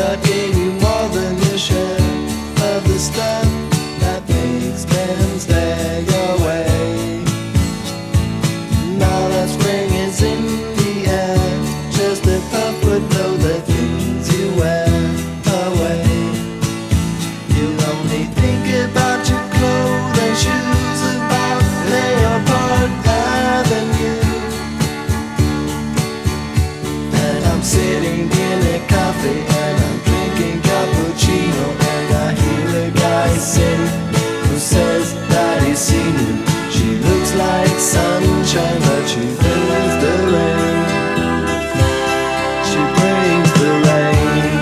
I gave you more than your share of the stuff that makes men stay away. Now that spring is in the air, just a puff would blow the things you wear away. You only think about your clothes and shoes, about Leopard Avenue. And I'm sitting in a cafe and I'm drinking cappuccino, and I hear a guy say, who says that he's seen you. She looks like sunshine, but she brings the rain. She brings the rain.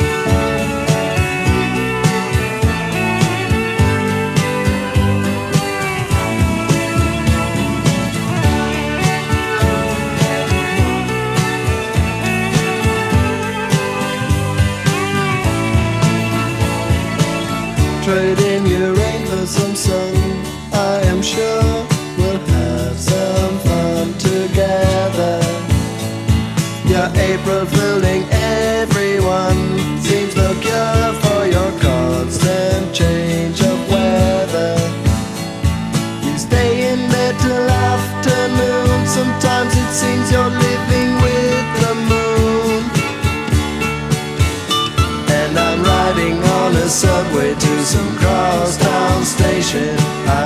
Trade in your rain for some sun, I am sure we'll have some fun together. Your April fooling everyone seems no cure for your constant change of weather. You stay in bed till afternoon, sometimes it seems you're living with the moon. And I'm riding on a subway to some crosstown station.